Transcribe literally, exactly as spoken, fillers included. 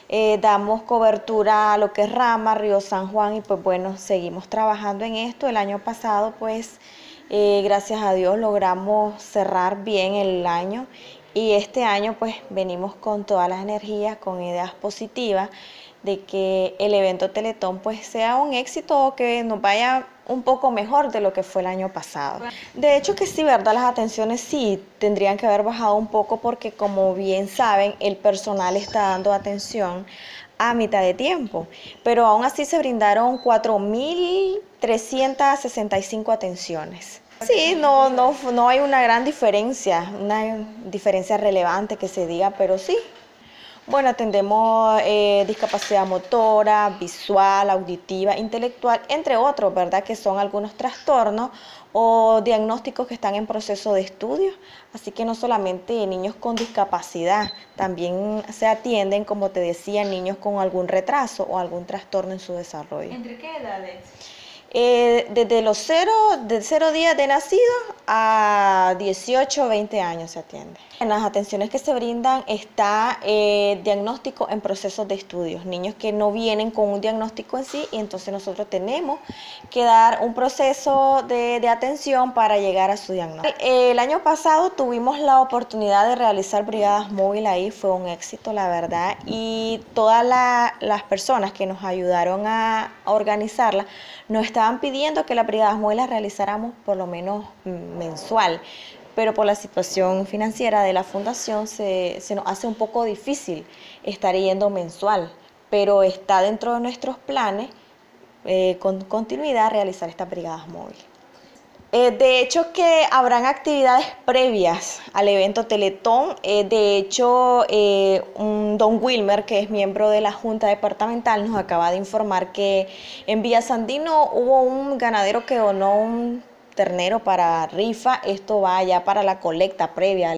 Eh, damos cobertura a lo que es Rama, Río San Juan y pues bueno, seguimos trabajando en esto. El año pasado pues eh, gracias a Dios logramos cerrar bien el año y este año pues venimos con todas las energías, con ideas positivas de que el evento Teletón pues sea un éxito o que nos vaya un poco mejor de lo que fue el año pasado. De hecho que sí, ¿verdad? Las atenciones sí tendrían que haber bajado un poco porque como bien saben el personal está dando atención a mitad de tiempo, pero aún así se brindaron cuatro mil trescientas sesenta y cinco atenciones. Sí, no, no, no hay una gran diferencia, una diferencia relevante que se diga, pero sí. Bueno, atendemos eh, discapacidad motora, visual, auditiva, intelectual, entre otros, ¿verdad? Que son algunos trastornos o diagnósticos que están en proceso de estudio. Así que no solamente niños con discapacidad, también se atienden, como te decía, niños con algún retraso o algún trastorno en su desarrollo. ¿Entre qué edades? Eh, desde los cero, de cero días de nacido a dieciocho o veinte años se atiende. En las atenciones que se brindan está eh, diagnóstico en procesos de estudios, niños que no vienen con un diagnóstico en sí y entonces nosotros tenemos que dar un proceso de, de atención para llegar a su diagnóstico. El año pasado tuvimos la oportunidad de realizar brigadas móviles, ahí fue un éxito la verdad y todas la, las personas que nos ayudaron a, a organizarla nos estaban pidiendo que las brigadas móviles las realizáramos por lo menos mensual, pero por la situación financiera de la fundación se, se nos hace un poco difícil estar yendo mensual, pero está dentro de nuestros planes eh, con continuidad realizar estas brigadas móviles. Eh, de hecho que habrán actividades previas al evento Teletón. Eh, de hecho, eh, un don Wilmer, que es miembro de la Junta Departamental, nos acaba de informar que en Villa Sandino hubo un ganadero que donó un ternero para rifa. Esto va ya para la colecta previa.